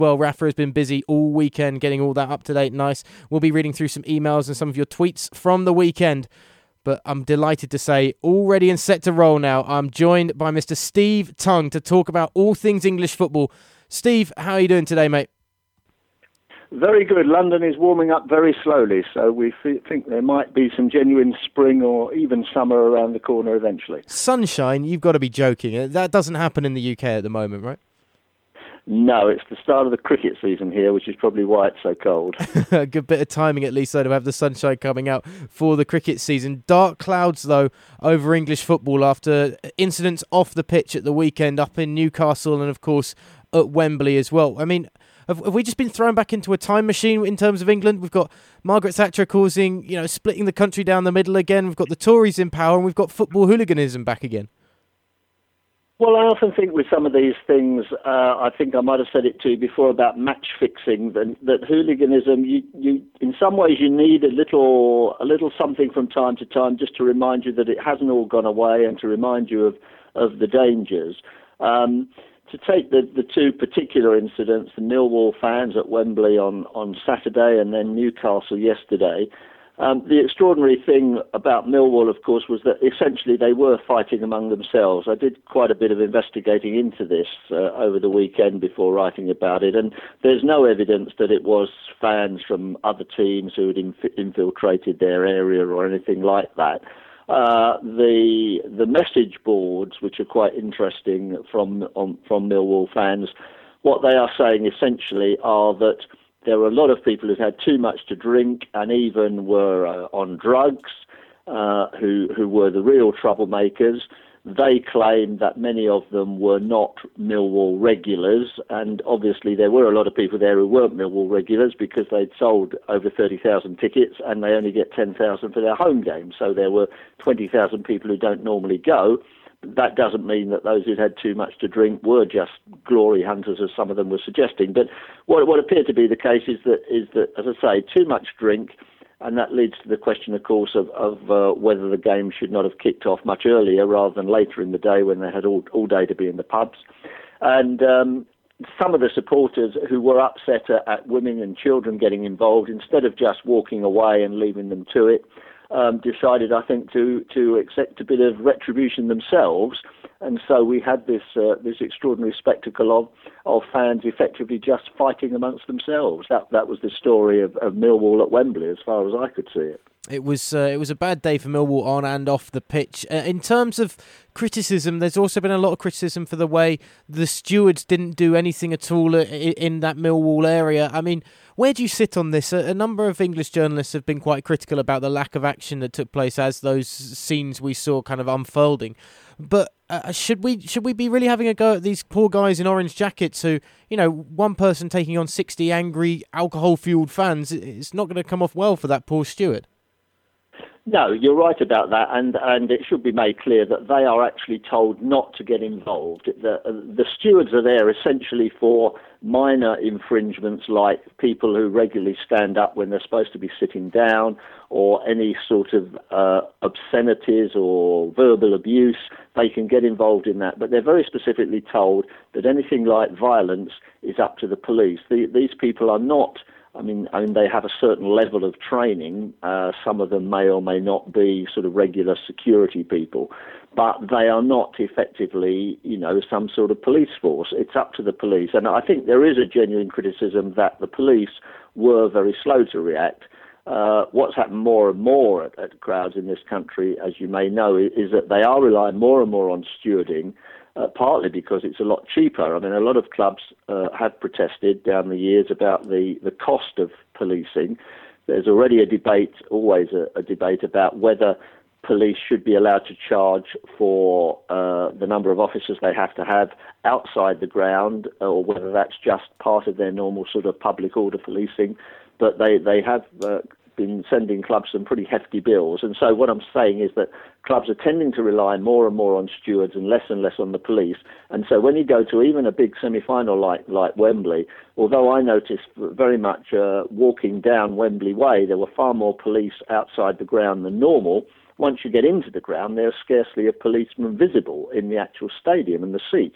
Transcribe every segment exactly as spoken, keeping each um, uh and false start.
Well, Rafa has been busy all weekend getting all that up to date. Nice. We'll be reading through some emails and some of your tweets from the weekend. But I'm delighted to say, all ready and set to roll now, I'm joined by Mister Steve Tongue to talk about all things English football. Steve, how are you doing today, mate? Very good. London is warming up very slowly, so we f- think there might be some genuine spring or even summer around the corner eventually. Sunshine? You've got to be joking. That doesn't happen in the U K at the moment, right? No, it's the start of the cricket season here, which is probably why it's so cold. A good bit of timing, at least, though, to have the sunshine coming out for the cricket season. Dark clouds, though, over English football after incidents off the pitch at the weekend up in Newcastle and, of course, at Wembley as well. I mean, have, have we just been thrown back into a time machine in terms of England? We've got Margaret Thatcher causing, you know, splitting the country down the middle again. We've got the Tories in power, and we've got football hooliganism back again. Well, I often think with some of these things, uh, I think I might have said it to you before about match fixing, that, that hooliganism, you, you, in some ways you need a little a little something from time to time just to remind you that it hasn't all gone away and to remind you of, of the dangers. Um, to take the, the two particular incidents, the Millwall fans at Wembley on, on Saturday and then Newcastle yesterday, Um, the extraordinary thing about Millwall, of course, was that essentially they were fighting among themselves. I did quite a bit of investigating into this uh, over the weekend before writing about it, and there's no evidence that it was fans from other teams who had inf- infiltrated their area or anything like that. Uh, the the message boards, which are quite interesting from on, from Millwall fans, what they are saying essentially are that there were a lot of people who'd had too much to drink and even were uh, on drugs, uh, who who were the real troublemakers. They claimed that many of them were not Millwall regulars, and obviously there were a lot of people there who weren't Millwall regulars because they'd sold over thirty thousand tickets and they only get ten thousand for their home game. So there were twenty thousand people who don't normally go. That doesn't mean that those who'd had too much to drink were just glory hunters, as some of them were suggesting. But what, what appeared to be the case is that, is that, as I say, too much drink, and that leads to the question, of course, of, of uh, whether the game should not have kicked off much earlier rather than later in the day when they had all, all day to be in the pubs. And um, some of the supporters who were upset at, at women and children getting involved, instead of just walking away and leaving them to it, Um, decided, I think, to to accept a bit of retribution themselves, and so we had this uh, this extraordinary spectacle of of fans effectively just fighting amongst themselves. That that was the story of, of Millwall at Wembley, as far as I could see it. It was uh, it was a bad day for Millwall on and off the pitch. Uh, in terms of criticism, there's also been a lot of criticism for the way the stewards didn't do anything at all in, in that Millwall area. I mean, where do you sit on this? A, a number of English journalists have been quite critical about the lack of action that took place as those scenes we saw kind of unfolding. But uh, should we should we be really having a go at these poor guys in orange jackets who, you know, one person taking on sixty angry, alcohol-fueled fans? It's not going to come off well for that poor steward. No, you're right about that, and, and it should be made clear that they are actually told not to get involved. The, the stewards are there essentially for minor infringements like people who regularly stand up when they're supposed to be sitting down, or any sort of uh, obscenities or verbal abuse. They can get involved in that, but they're very specifically told that anything like violence is up to the police. The, these people are not... I mean, I mean, they have a certain level of training. Uh, some of them may or may not be sort of regular security people, but they are not effectively, you know, some sort of police force. It's up to the police. And I think there is a genuine criticism that the police were very slow to react. Uh, what's happened more and more at, at crowds in this country, as you may know, is, is that they are relying more and more on stewarding. Uh, partly because it's a lot cheaper. I mean, a lot of clubs uh, have protested down the years about the, the cost of policing. There's already a debate, always a, a debate about whether police should be allowed to charge for uh, the number of officers they have to have outside the ground, or whether that's just part of their normal sort of public order policing. But they, they have uh, been sending clubs some pretty hefty bills. And so what I'm saying is that clubs are tending to rely more and more on stewards and less and less on the police. And so when you go to even a big semi-final like, like Wembley, although I noticed very much uh, walking down Wembley Way, there were far more police outside the ground than normal. Once you get into the ground, there's scarcely a policeman visible in the actual stadium and the seats.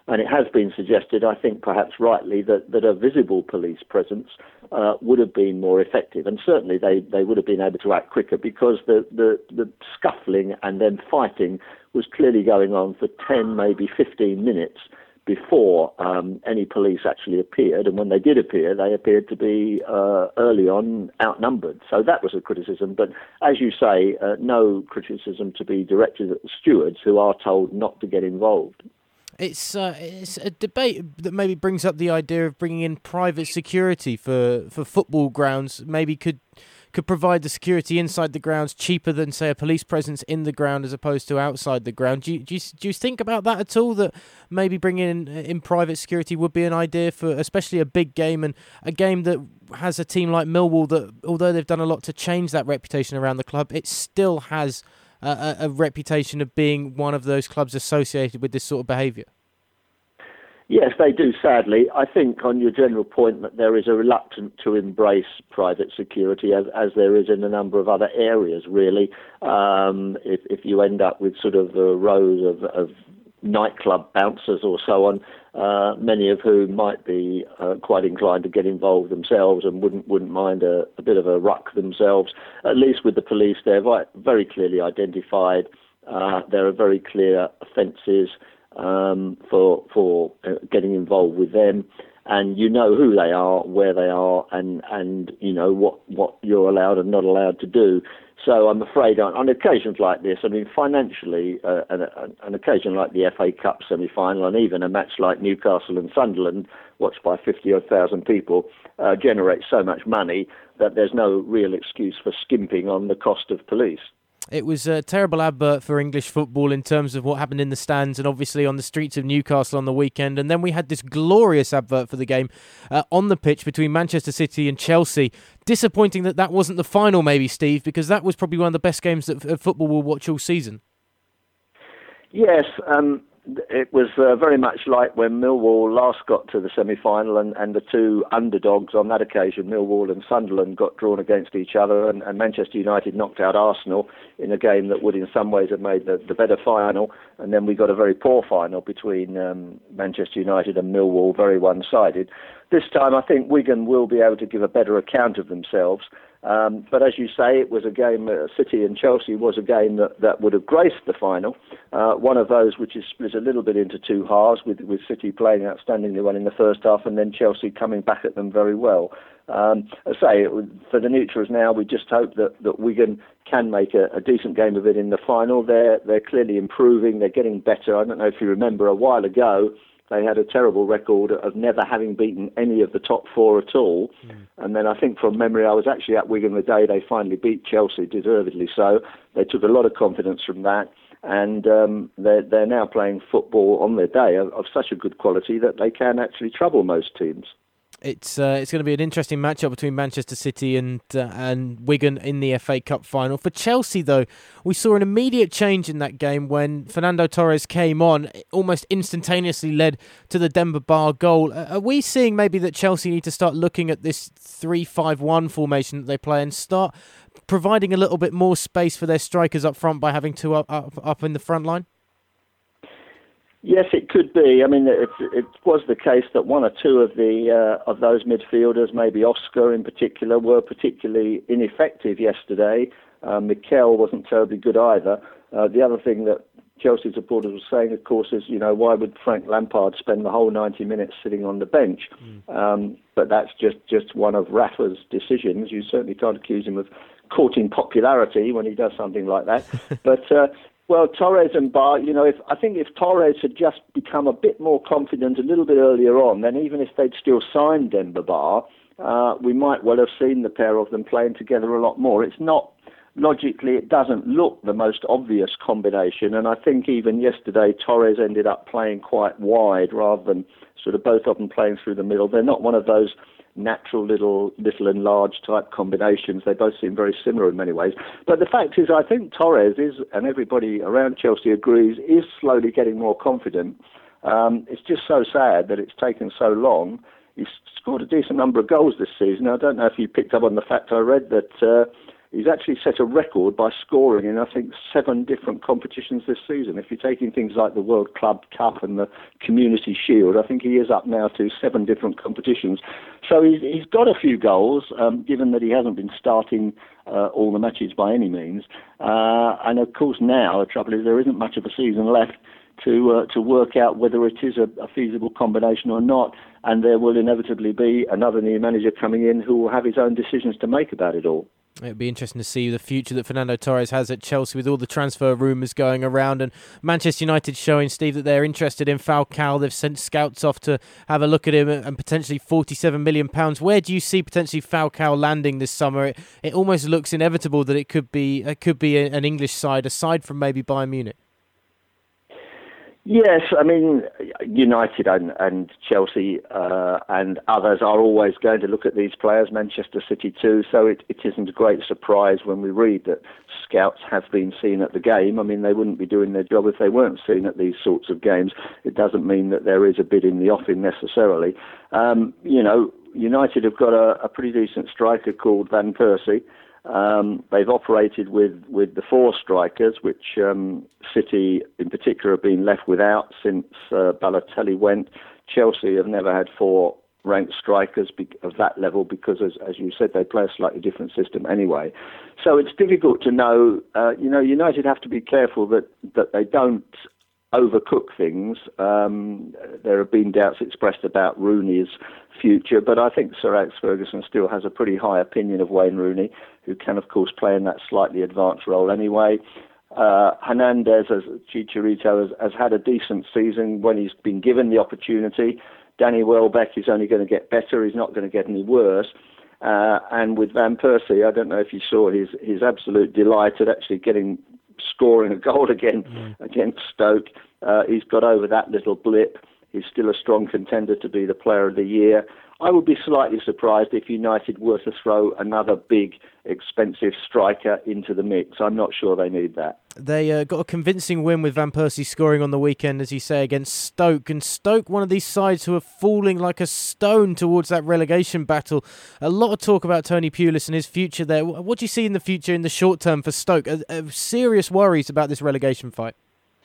And it has been suggested, I think perhaps rightly, that, that a visible police presence uh, would have been more effective. And certainly they, they would have been able to act quicker, because the, the, the scuffling and then fighting was clearly going on for ten, maybe fifteen minutes before um, any police actually appeared. And when they did appear, they appeared to be uh, early on outnumbered. So that was a criticism. But as you say, uh, no criticism to be directed at the stewards, who are told not to get involved. It's uh, it's a debate that maybe brings up the idea of bringing in private security for, for football grounds. Maybe could could provide the security inside the grounds cheaper than, say, a police presence in the ground as opposed to outside the ground. Do you, do you, do you think about that at all, that maybe bringing in, in private security would be an idea for especially a big game, and a game that has a team like Millwall that, although they've done a lot to change that reputation around the club, it still has A, a reputation of being one of those clubs associated with this sort of behaviour? Yes, they do, sadly. I think on your general point that there is a reluctance to embrace private security, as, as there is in a number of other areas, really. Um, if, if you end up with sort of uh, rows of, of nightclub bouncers or so on, uh, many of whom might be uh, quite inclined to get involved themselves and wouldn't wouldn't mind a, a bit of a ruck themselves. At least with the police, they're very clearly identified. Uh, there are very clear offences um, for for uh, getting involved with them, and you know who they are, where they are, and and you know what what you're allowed and not allowed to do. So I'm afraid on, on occasions like this, I mean, financially, uh, an, an occasion like the F A Cup semi-final, and even a match like Newcastle and Sunderland, watched by fifty odd thousand people, uh, generates so much money that there's no real excuse for skimping on the cost of police. It was a terrible advert for English football in terms of what happened in the stands and obviously on the streets of Newcastle on the weekend. And then we had this glorious advert for the game uh, on the pitch between Manchester City and Chelsea. Disappointing that that wasn't the final, maybe, Steve, because that was probably one of the best games that f- football will watch all season. Yes, um, it was uh, very much like when Millwall last got to the semi-final, and, and the two underdogs on that occasion, Millwall and Sunderland, got drawn against each other, and, and Manchester United knocked out Arsenal in a game that would in some ways have made the, the better final, and then we got a very poor final between um, Manchester United and Millwall, very one-sided. This time I think Wigan will be able to give a better account of themselves. Um, but as you say, it was a game, uh, City and Chelsea was a game that, that would have graced the final. Uh, one of those which is split a little bit into two halves, with, with City playing outstandingly well in the first half and then Chelsea coming back at them very well. Um, as I say, for the neutrals now, we just hope that, that Wigan can make a, a decent game of it in the final. They're, they're clearly improving, they're getting better. I don't know if you remember a while ago, they had a terrible record of never having beaten any of the top four at all. Mm. And then I think from memory, I was actually at Wigan the day they finally beat Chelsea, deservedly so. They took a lot of confidence from that. And um, they're, they're now playing football on their day of, of such a good quality that they can actually trouble most teams. It's uh, it's going to be an interesting matchup between Manchester City and uh, and Wigan in the F A Cup final. For Chelsea, though, we saw an immediate change in that game when Fernando Torres came on, almost instantaneously led to the Demba Ba goal. Uh, are we seeing maybe that Chelsea need to start looking at this three five one formation that they play and start providing a little bit more space for their strikers up front by having two up, up, up in the front line? Yes, it could be. I mean, it, it was the case that one or two of the uh, of those midfielders, maybe Oscar in particular, were particularly ineffective yesterday. Uh, Mikel wasn't terribly good either. Uh, the other thing that Chelsea supporters were saying, of course, is, you know, why would Frank Lampard spend the whole ninety minutes sitting on the bench? Mm. Um, but that's just, just one of Rafa's decisions. You certainly can't accuse him of courting popularity when he does something like that. But uh, well, Torres and Ba, you know, if I think if Torres had just become a bit more confident a little bit earlier on, then even if they'd still signed Demba Ba, uh, we might well have seen the pair of them playing together a lot more. It's not, logically, it doesn't look the most obvious combination, and I think even yesterday Torres ended up playing quite wide rather than sort of both of them playing through the middle. They're not one of those natural little little and large type combinations. They both seem very similar in many ways. But the fact is, I think Torres is, and everybody around Chelsea agrees, is slowly getting more confident. Um, it's just so sad that it's taken so long. He's scored a decent number of goals this season. I don't know if you picked up on the fact I read that uh, he's actually set a record by scoring in, I think, seven different competitions this season. If you're taking things like the World Club Cup and the Community Shield, I think he is up now to seven different competitions. So he's, he's got a few goals, um, given that he hasn't been starting uh, all the matches by any means. Uh, and of course now the trouble is there isn't much of a season left to uh, to work out whether it is a, a feasible combination or not, and there will inevitably be another new manager coming in who will have his own decisions to make about it all. It'd be interesting to see the future that Fernando Torres has at Chelsea with all the transfer rumours going around, and Manchester United showing, Steve, that they're interested in Falcao. They've sent scouts off to have a look at him, and potentially forty-seven million pounds. Where do you see potentially Falcao landing this summer? It, it almost looks inevitable that it could be it could be an English side, aside from maybe Bayern Munich. Yes, I mean, United and, and Chelsea uh, and others are always going to look at these players, Manchester City too, so it, it isn't a great surprise when we read that scouts have been seen at the game. I mean, they wouldn't be doing their job if they weren't seen at these sorts of games. It doesn't mean that there is a bid in the offing necessarily. Um, you know, United have got a, a pretty decent striker called Van Persie. Um, they've operated with, with the four strikers, which um, City in particular have been left without since uh, Balotelli went. Chelsea have never had four ranked strikers be- of that level because, as, as you said, they play a slightly different system anyway. So it's difficult to know. Uh, you know, United have to be careful that, that they don't overcook things. Um, there have been doubts expressed about Rooney's future, but I think Sir Alex Ferguson still has a pretty high opinion of Wayne Rooney, who can, of course, play in that slightly advanced role anyway. Uh, Hernandez, as Chicharito, has, has had a decent season when he's been given the opportunity. Danny Welbeck is only going to get better. He's not going to get any worse. Uh, and with Van Persie, I don't know if you saw his, his absolute delight at actually getting scoring a goal again mm. against Stoke. Uh, he's got over that little blip. He's still a strong contender to be the player of the year. I would be slightly surprised if United were to throw another big, expensive striker into the mix. I'm not sure they need that. They uh, got a convincing win with Van Persie scoring on the weekend, as you say, against Stoke. And Stoke, one of these sides who are falling like a stone towards that relegation battle. A lot of talk about Tony Pulis and his future there. What do you see in the future in the short term for Stoke? Are, are serious worries about this relegation fight?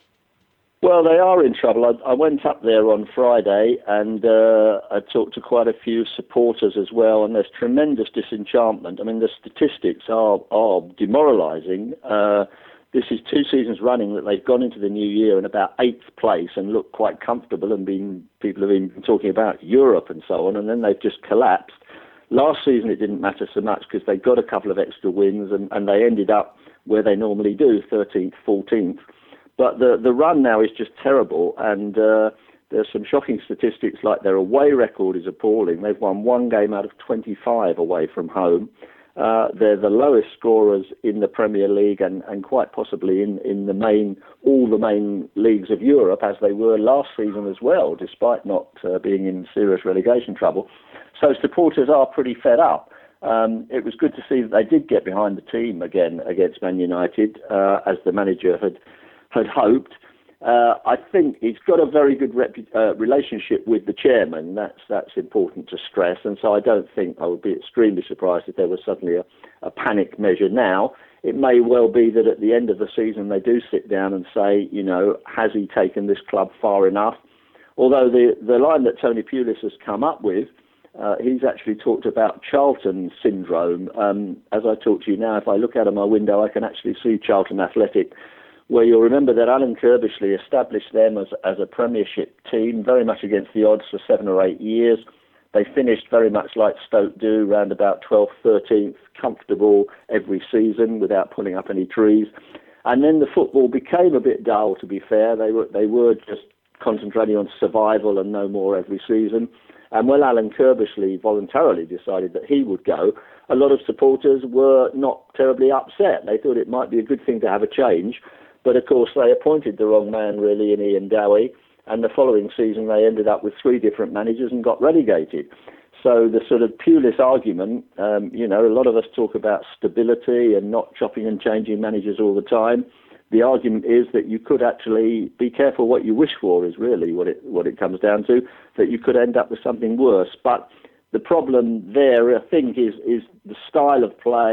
Well, they are in trouble. I, I went up there on Friday and uh, I talked to quite a few supporters as well, and there's tremendous disenchantment. I mean, the statistics are, are demoralising. Uh, this is two seasons running that they've gone into the new year in about eighth place and looked quite comfortable, and been people have been talking about Europe and so on, and then they've just collapsed. Last season it didn't matter so much because they got a couple of extra wins and, and they ended up where they normally do, thirteenth, fourteenth. But the, the run now is just terrible, and uh, there's some shocking statistics, like their away record is appalling. They've won one game out of twenty-five away from home. Uh, they're the lowest scorers in the Premier League and, and quite possibly in, in the main all the main leagues of Europe, as they were last season as well, despite not uh, being in serious relegation trouble. So supporters are pretty fed up. Um, it was good to see that they did get behind the team again against Man United, uh, as the manager had had hoped. Uh, I think he's got a very good repu- uh, relationship with the chairman. That's that's important to stress, and so I don't think I would be extremely surprised if there was suddenly a, a panic measure now. It may well be that at the end of the season they do sit down and say, you know, has he taken this club far enough? Although the, the line that Tony Pulis has come up with, uh, he's actually talked about Charlton syndrome. Um, as I talk to you now, if I look out of my window, I can actually see Charlton Athletic, where you'll remember that Alan Kirbishley established them as, as a Premiership team, very much against the odds for seven or eight years. They finished very much like Stoke do, round about twelfth, thirteenth, comfortable every season without pulling up any trees. And then the football became a bit dull, to be fair. They were they were just concentrating on survival and no more every season. And when Alan Kirbishley voluntarily decided that he would go, a lot of supporters were not terribly upset. They thought it might be a good thing to have a change. But, of course, they appointed the wrong man, really, in Ian Dowie, and the following season they ended up with three different managers and got relegated. So the sort of Pulis argument, um, you know, a lot of us talk about stability and not chopping and changing managers all the time. The argument is that you could actually be careful what you wish for, is really what it what it comes down to, that you could end up with something worse. But the problem there, I think, is, is the style of play.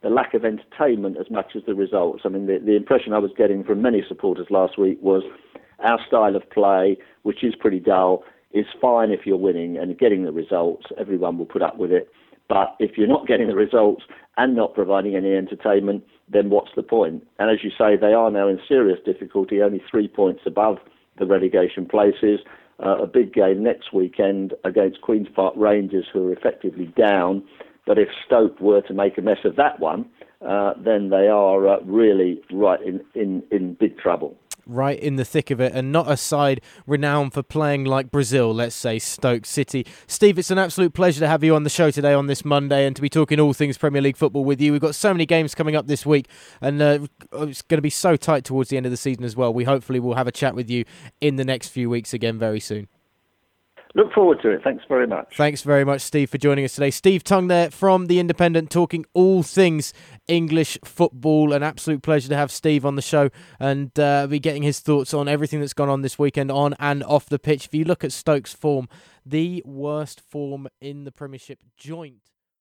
the lack of entertainment as much as the results. I mean, the, the impression I was getting from many supporters last week was our style of play, which is pretty dull, is fine if you're winning and getting the results. Everyone will put up with it. But if you're not getting the results and not providing any entertainment, then what's the point? And as you say, they are now in serious difficulty, only three points above the relegation places. Uh, a big game next weekend against Queen's Park Rangers, who are effectively down. But if Stoke were to make a mess of that one, uh, then they are uh, really right in, in, in big trouble. Right in the thick of it, and not a side renowned for playing like Brazil, let's say Stoke City. Steve, it's an absolute pleasure to have you on the show today on this Monday and to be talking all things Premier League football with you. We've got so many games coming up this week, and uh, it's going to be so tight towards the end of the season as well. We hopefully will have a chat with you in the next few weeks again very soon. Look forward to it. Thanks very much. Thanks very much, Steve, for joining us today. Steve Tongue there from The Independent, talking all things English football. An absolute pleasure to have Steve on the show and uh, be getting his thoughts on everything that's gone on this weekend on and off the pitch. If you look at Stoke's form, the worst form in the Premiership, joint